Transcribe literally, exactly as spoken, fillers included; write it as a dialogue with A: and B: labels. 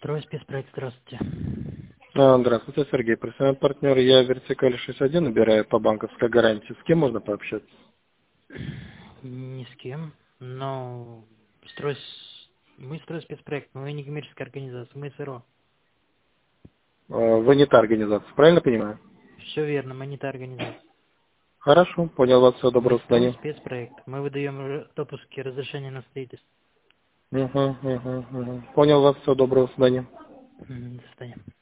A: Стройспецпроект, здравствуйте.
B: А, Здравствуйте, Сергей, профессиональный партнер. Я вертикаль шестьдесят один набираю по банковской гарантии. С кем можно пообщаться?
A: Ни с кем, но строй... мы стройспецпроект, мы не коммерческая организация, мы СРО.
B: А, Вы не та организация, правильно понимаю?
A: Все верно, мы не та организация.
B: Хорошо, понял вас, всего
A: Мы
B: доброго, свидания.
A: стройспецпроект, мы выдаем допуски, разрешения на строительство.
B: Угу, угу, угу. Понял вас, всего доброго, свидания.
A: Мгм, До свидания.